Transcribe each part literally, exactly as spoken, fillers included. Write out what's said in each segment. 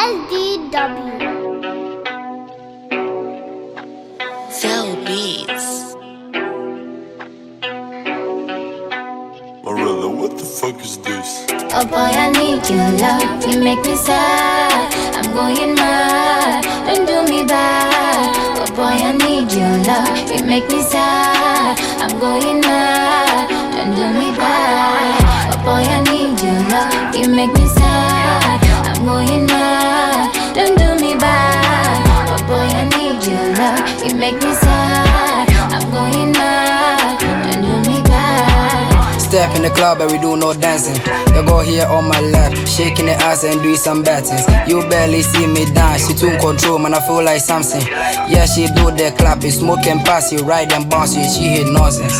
S D W. Cell Beats. Marilla, what the fuck is this? Oh boy, I need your love, you make me sad. I'm going mad, don't do me bad. Oh boy, I need your love, you make me sad. I'm going mad, don't do me bad. Oh boy, I need your love, you make me sad. I'm going mad, don't do me bad. Oh boy, I need your love, you make me sad. I'm going mad, don't do me bad. Step in the club and we do no dancing. You go here on my left, shaking the ass and doing some battings. You barely see me dance, she too in control, man, I feel like something. Yeah, she do the clapping, smoke and pass you, ride and bounce you, she hit nonsense.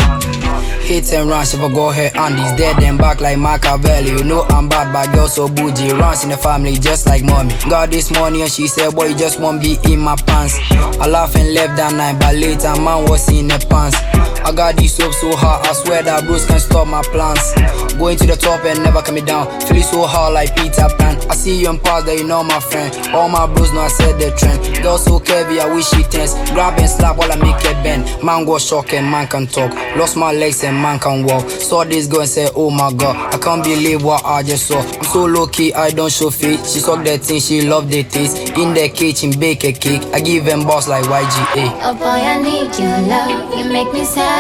Hit and run, she for go her Andy's dead and back like Machiavelli. You know I'm bad, but girl so bougie. Runs in the family just like mommy. Got this money and she said, boy, you just won't be in my pants. I laugh and left that night, but later man was in the pants. I got this soap so hard, I swear that bros can't stop my plans. Going to the top and never coming down, feeling so hard like Peter Pan. I see you in past that you know my friend. All my bros know I said the trend. Girl so curvy, I wish she tense. Grab and slap while I make it bend. Man go shock and man can talk. Lost my legs and man can walk. Saw this girl and said, oh my god, I can't believe what I just saw. I'm so low key, I don't show face. She suck that thing, she love the taste. In the kitchen, bake a cake. I give them boss like Y G A. Oh boy, I need your love, you make me sad.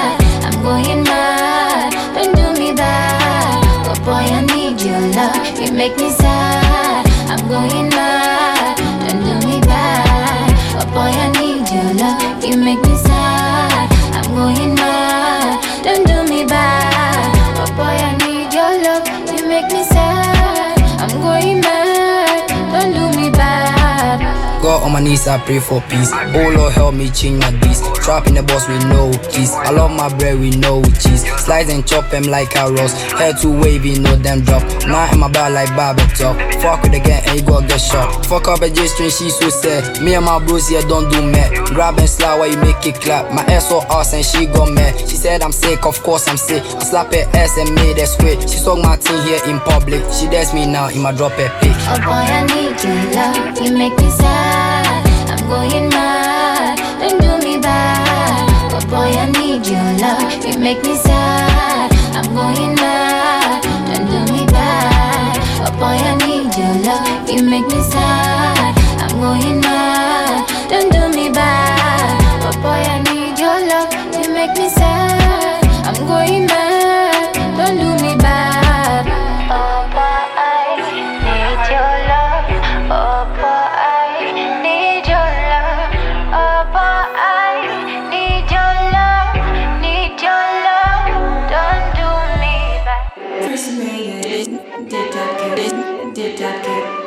I'm going mad, don't do me bad. Oh boy, I need your love, you make me sad. I'm going mad, don't do me bad. Oh boy, I need your love, you make me sad. I'm going mad, don't do me bad. Oh boy, I need your love, you make me sad. I'm going mad, don't do me bad. Got on my knees, I pray for peace. Oh Lord, help me change my beats. Trapping the boss with no keys. I love my bread with no cheese. Slice and chop them like a roast. Hair too wavy, no them drop. Now in my bag like barber top. Fuck with the gang and you go get shot. Fuck up a J string, she so sad. Me and my bros here don't do mad. Grab and slap while you make it clap. My ass so ass and she got mad. She said I'm sick, of course I'm sick. I slap her ass and made her sweat. She saw my team here in public. She dares me now in my drop her pick. Oh boy, I need your love, you make me sad. I'm going mad, don't do me bad. Oh boy, I need your love, you make me sad. I'm going mad, don't do me bad. Oh boy, I need your love, you make me sad. I'm going mad, don't do me bad. Oh boy, I need your love, you make me sad. I'm going mad, don't do me bad. Oh boy, I need your love. Oh boy, I need your love. Oh boy, I need your love. Need your love. Don't do me bad. First made it, did that get, did that get.